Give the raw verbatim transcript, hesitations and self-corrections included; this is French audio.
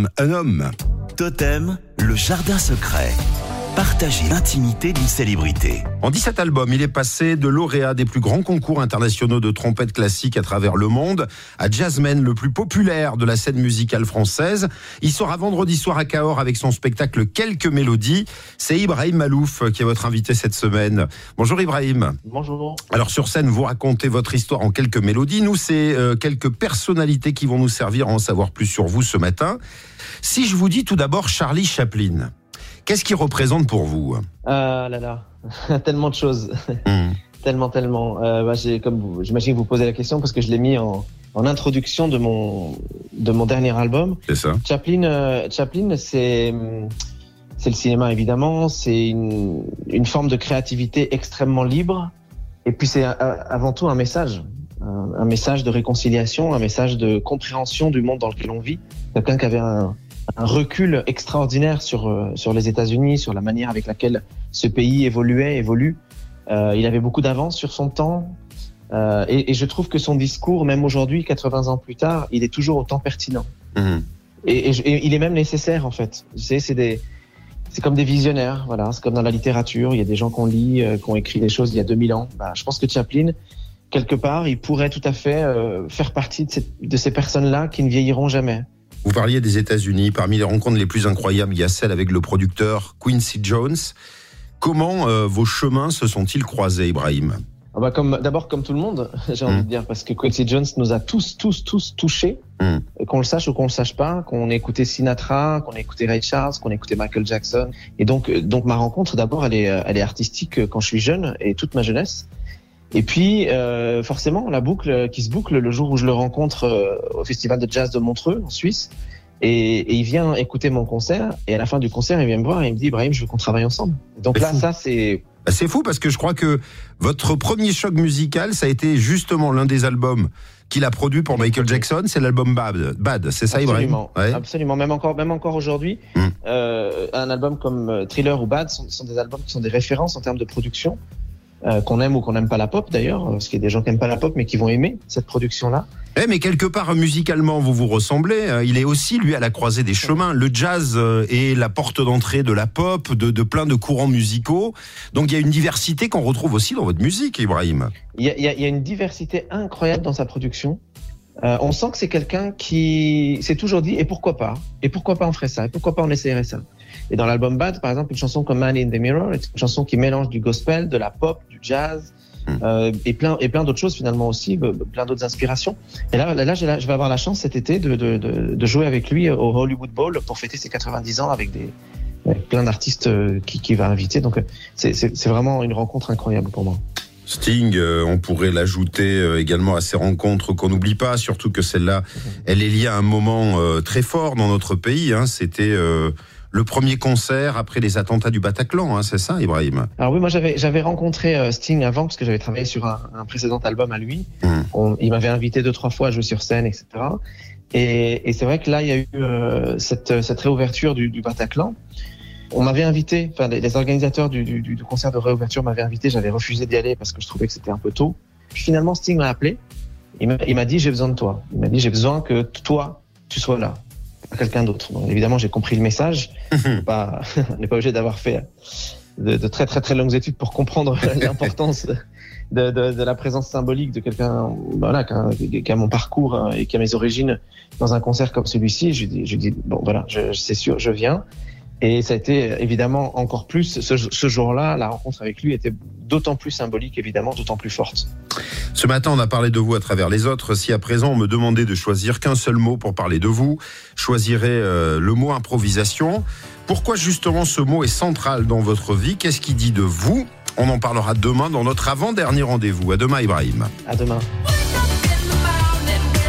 Totem, un homme. Totem, le jardin secret. Partagez l'intimité d'une célébrité. En dix-sept albums, il est passé de lauréat des plus grands concours internationaux de trompette classique à travers le monde à jazzman le plus populaire de la scène musicale française. Il sera vendredi soir à Cahors avec son spectacle Quelques mélodies. C'est Ibrahim Malouf qui est votre invité cette semaine. Bonjour Ibrahim. Bonjour. Alors sur scène, vous racontez votre histoire en quelques mélodies. Nous, c'est euh, quelques personnalités qui vont nous servir à en savoir plus sur vous ce matin. Si je vous dis tout d'abord Charlie Chaplin, qu'est-ce qu'il représente pour vous ? Ah là là, tellement de choses, mmh. tellement, tellement. Euh, bah, j'ai, comme vous, j'imagine que vous posez la question parce que je l'ai mis en, en introduction de mon, de mon dernier album. C'est ça. Chaplin, euh, Chaplin, c'est, c'est le cinéma évidemment, c'est une, une forme de créativité extrêmement libre, et puis c'est euh, avant tout un message, un, un message de réconciliation, un message de compréhension du monde dans lequel on vit. Quelqu'un qui avait un un recul extraordinaire sur euh, sur les États-Unis, sur la manière avec laquelle ce pays évoluait, évolue. Euh, il avait beaucoup d'avance sur son temps, euh, et, et je trouve que son discours, même aujourd'hui, quatre-vingts ans plus tard, il est toujours autant pertinent. Mmh. Et, et, et il est même nécessaire en fait. Vous savez, c'est des, c'est comme des visionnaires, voilà. C'est comme dans la littérature, il y a des gens qu'on lit, euh, qui ont écrit des choses il y a deux mille ans. Bah, je pense que Chaplin, quelque part, il pourrait tout à fait euh, faire partie de, cette, de ces personnes-là qui ne vieilliront jamais. Vous parliez des États-Unis. Parmi les rencontres les plus incroyables, il y a celle avec le producteur Quincy Jones. Comment euh, vos chemins se sont-ils croisés, Ibrahim ? Ah bah comme, d'abord, comme tout le monde, j'ai mmh. envie de dire, parce que Quincy Jones nous a tous, tous, tous touchés, mmh. qu'on le sache ou qu'on le sache pas, qu'on ait écouté Sinatra, qu'on ait écouté Ray Charles, qu'on ait écouté Michael Jackson. Et donc, donc ma rencontre, d'abord, elle est, elle est artistique quand je suis jeune et toute ma jeunesse. Et puis, euh, forcément, la boucle qui se boucle le jour où je le rencontre euh, au Festival de Jazz de Montreux, en Suisse. Et, et il vient écouter mon concert. Et à la fin du concert, il vient me voir et il me dit « Ibrahim, je veux qu'on travaille ensemble. » Donc c'est là, fou. ça, c'est... C'est fou parce que je crois que votre premier choc musical, ça a été justement l'un des albums qu'il a produit pour Michael Jackson. C'est l'album Bad. Bad, c'est ça, Ibrahim ? Absolument. Ouais. Absolument. Même encore, même encore aujourd'hui, mmh. euh, un album comme Thriller ou Bad sont, sont des albums qui sont des références en termes de production. Euh, qu'on aime ou qu'on n'aime pas la pop d'ailleurs, parce qu'il y a des gens qui n'aiment pas la pop mais qui vont aimer cette production-là. Eh mais quelque part musicalement vous vous ressemblez, il est aussi lui à la croisée des chemins. Le jazz est la porte d'entrée de la pop, de, de plein de courants musicaux, donc il y a une diversité qu'on retrouve aussi dans votre musique, Ibrahim. Il y a, il y a, il y a une diversité incroyable dans sa production. Euh, on sent que c'est quelqu'un qui s'est toujours dit et pourquoi pas, et pourquoi pas on ferait ça, et pourquoi pas on essayerait ça. Et dans l'album Bad, par exemple, une chanson comme Man in the Mirror est une chanson qui mélange du gospel, de la pop, du jazz, mmh. euh, et plein et plein d'autres choses finalement aussi, plein d'autres inspirations. Et là, là, je vais avoir la chance cet été de, de, de, de jouer avec lui au Hollywood Bowl pour fêter ses quatre-vingt-dix ans avec des avec plein d'artistes qui, qui va inviter. Donc c'est, c'est, c'est vraiment une rencontre incroyable pour moi. Sting, euh, on pourrait l'ajouter euh, également à ces rencontres qu'on n'oublie pas, surtout que celle-là, elle est liée à un moment euh, très fort dans notre pays. Hein, c'était euh, le premier concert après les attentats du Bataclan, hein, c'est ça, Ibrahim ? Alors oui, moi j'avais j'avais rencontré euh, Sting avant parce que j'avais travaillé sur un, un précédent album à lui. Mmh. On, il m'avait invité deux trois fois à jouer sur scène, et cetera. Et, et c'est vrai que là, il y a eu euh, cette cette réouverture du, du Bataclan. On m'avait invité, enfin les organisateurs du, du, du concert de réouverture m'avaient invité, j'avais refusé d'y aller parce que je trouvais que c'était un peu tôt. Puis finalement, Sting m'a appelé, il m'a, il m'a dit j'ai besoin de toi. Il m'a dit j'ai besoin que toi, tu sois là, pas quelqu'un d'autre. Donc, évidemment, j'ai compris le message. Pas, on n'est pas obligé d'avoir fait de, de très très très longues études pour comprendre l'importance de, de, de la présence symbolique de quelqu'un, voilà, qui a, qui a mon parcours et qui a mes origines dans un concert comme celui-ci. Je lui dis, je lui dis bon voilà, je, c'est sûr, je viens. Et ça a été évidemment encore plus, ce, ce jour-là, la rencontre avec lui était d'autant plus symbolique, évidemment, d'autant plus forte. Ce matin, on a parlé de vous à travers les autres. Si à présent, on me demandait de choisir qu'un seul mot pour parler de vous, je choisirais euh, le mot improvisation. Pourquoi justement ce mot est central dans votre vie ? Qu'est-ce qu'il dit de vous ? On en parlera demain dans notre avant-dernier rendez-vous. À demain, Ibrahim. À demain.